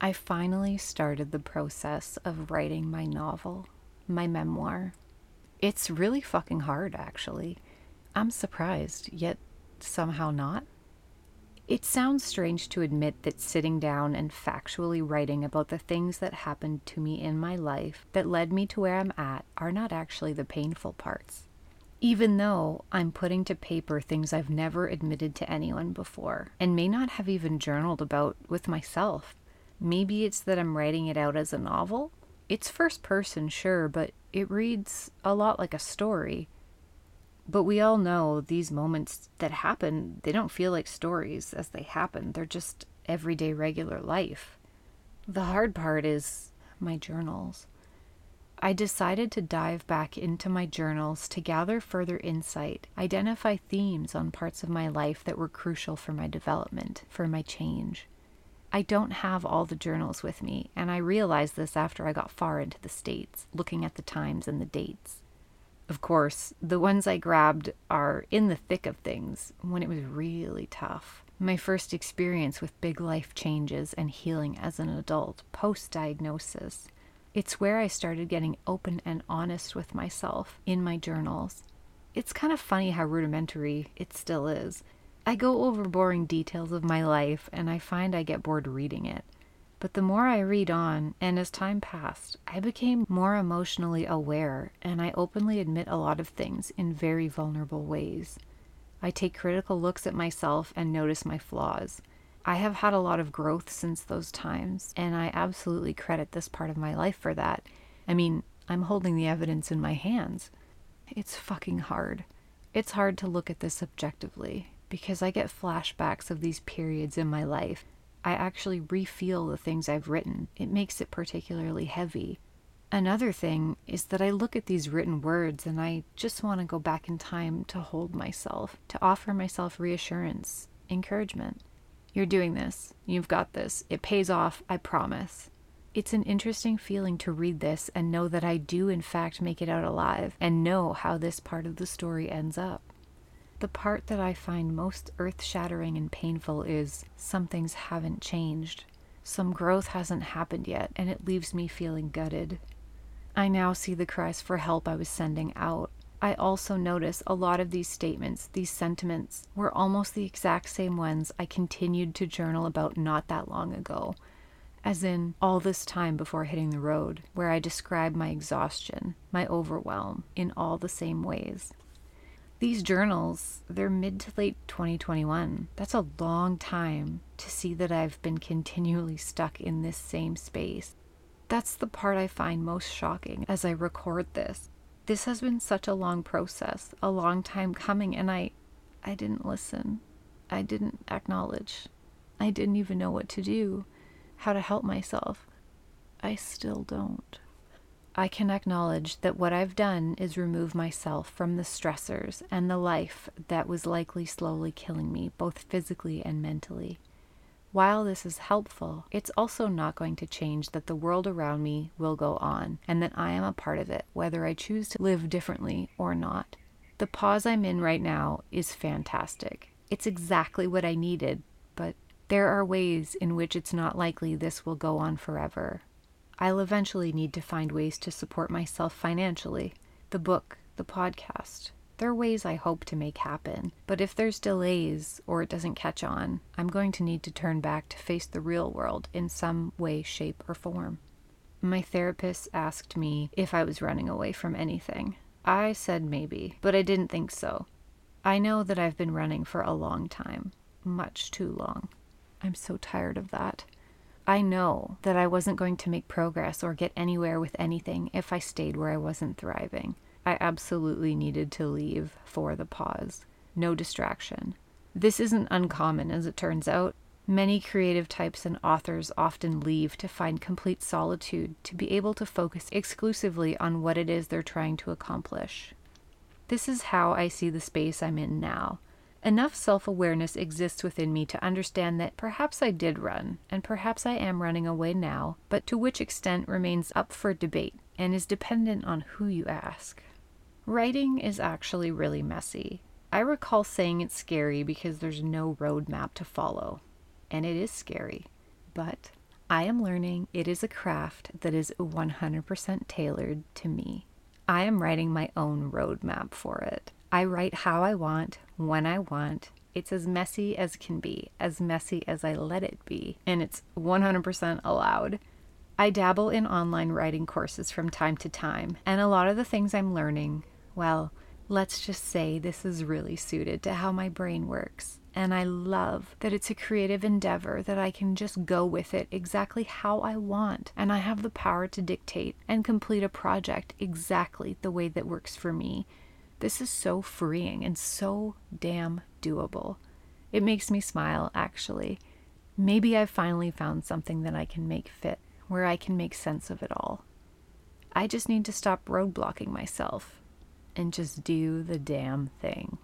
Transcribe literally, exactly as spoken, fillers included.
I finally started the process of writing my novel, my memoir. It's really fucking hard, actually. I'm surprised, yet somehow not. It sounds strange to admit that sitting down and factually writing about the things that happened to me in my life that led me to where I'm at are not actually the painful parts. Even though I'm putting to paper things I've never admitted to anyone before, and may not have even journaled about with myself. Maybe it's that I'm writing it out as a novel? It's first person, sure, but it reads a lot like a story. But we all know these moments that happen, they don't feel like stories as they happen. They're just everyday regular life. The hard part is my journals. I decided to dive back into my journals to gather further insight, identify themes on parts of my life that were crucial for my development, for my change. I don't have all the journals with me, and I realized this after I got far into the States, looking at the times and the dates. Of course, the ones I grabbed are in the thick of things, when it was really tough. My first experience with big life changes and healing as an adult, post-diagnosis. It's where I started getting open and honest with myself in my journals. It's kind of funny how rudimentary it still is. I go over boring details of my life, and I find I get bored reading it. But the more I read on, and as time passed, I became more emotionally aware, and I openly admit a lot of things in very vulnerable ways. I take critical looks at myself and notice my flaws. I have had a lot of growth since those times, and I absolutely credit this part of my life for that. I mean, I'm holding the evidence in my hands. It's fucking hard. It's hard to look at this objectively, because I get flashbacks of these periods in my life. I actually re-feel the things I've written. It makes it particularly heavy. Another thing is that I look at these written words and I just want to go back in time to hold myself, to offer myself reassurance, encouragement. You're doing this. You've got this. It pays off, I promise. It's an interesting feeling to read this and know that I do in fact make it out alive and know how this part of the story ends up. The part that I find most earth-shattering and painful is some things haven't changed. Some growth hasn't happened yet, and it leaves me feeling gutted. I now see the cries for help I was sending out. I also notice a lot of these statements, these sentiments, were almost the exact same ones I continued to journal about not that long ago. As in, all this time before hitting the road, where I describe my exhaustion, my overwhelm, in all the same ways. These journals, they're mid to late twenty twenty-one. That's a long time to see that I've been continually stuck in this same space. That's the part I find most shocking as I record this. This has been such a long process, a long time coming, and I, I didn't listen. I didn't acknowledge. I didn't even know what to do, how to help myself. I still don't. I can acknowledge that what I've done is remove myself from the stressors and the life that was likely slowly killing me, both physically and mentally. While this is helpful, it's also not going to change that the world around me will go on, and that I am a part of it, whether I choose to live differently or not. The pause I'm in right now is fantastic. It's exactly what I needed, but there are ways in which it's not likely this will go on forever. I'll eventually need to find ways to support myself financially. The book, the podcast. There are ways I hope to make happen. But if there's delays or it doesn't catch on, I'm going to need to turn back to face the real world in some way, shape, or form. My therapist asked me if I was running away from anything. I said maybe, but I didn't think so. I know that I've been running for a long time. Much too long. I'm so tired of that. I know that I wasn't going to make progress or get anywhere with anything if I stayed where I wasn't thriving. I absolutely needed to leave for the pause. No distraction. This isn't uncommon, as it turns out. Many creative types and authors often leave to find complete solitude, to be able to focus exclusively on what it is they're trying to accomplish. This is how I see the space I'm in now. Enough self-awareness exists within me to understand that perhaps I did run, and perhaps I am running away now, but to which extent remains up for debate and is dependent on who you ask. Writing is actually really messy. I recall saying it's scary because there's no roadmap to follow, and it is scary, but I am learning it is a craft that is one hundred percent tailored to me. I am writing my own roadmap for it. I write how I want, when I want. It's as messy as can be, as messy as I let it be, and it's one hundred percent allowed. I dabble in online writing courses from time to time, and a lot of the things I'm learning, well, let's just say this is really suited to how my brain works. And I love that it's a creative endeavor that I can just go with it exactly how I want. And I have the power to dictate and complete a project exactly the way that works for me. This is so freeing and so damn doable. It makes me smile, actually. Maybe I've finally found something that I can make fit, where I can make sense of it all. I just need to stop roadblocking myself and just do the damn thing.